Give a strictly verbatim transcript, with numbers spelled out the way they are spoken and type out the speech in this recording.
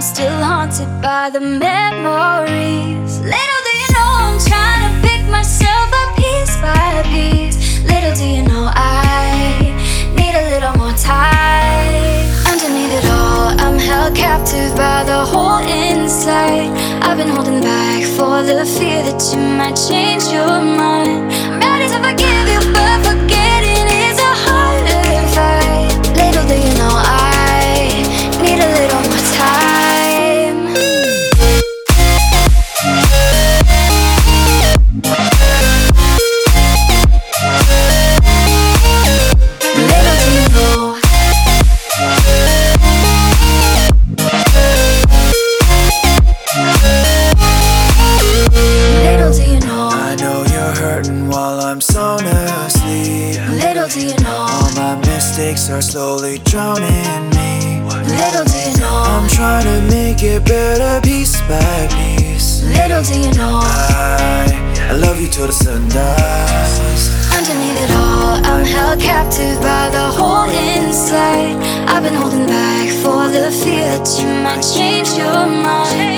still haunted by the memories. Little do you know I'm trying to pick myself up piece by piece. Little do you know I need a little more time. Underneath it all, I'm held captive by the hole inside. I've been holding back for the fear that you might change your mind. I'm ready to forgive you, but forgetting is a harder fight. Little do you know I need a little more time. Little do you know. Little do you know. I know you're hurting while I'm sound asleep. Little do you know. All my mistakes are slowly drowning me. Little do you know. I'm trying to make it better piece by piece. Little do you know. I, I love you till the sun dies. Underneath it all, I'm held captive by the hole inside. I've been holding back for the fear that you might change your mind.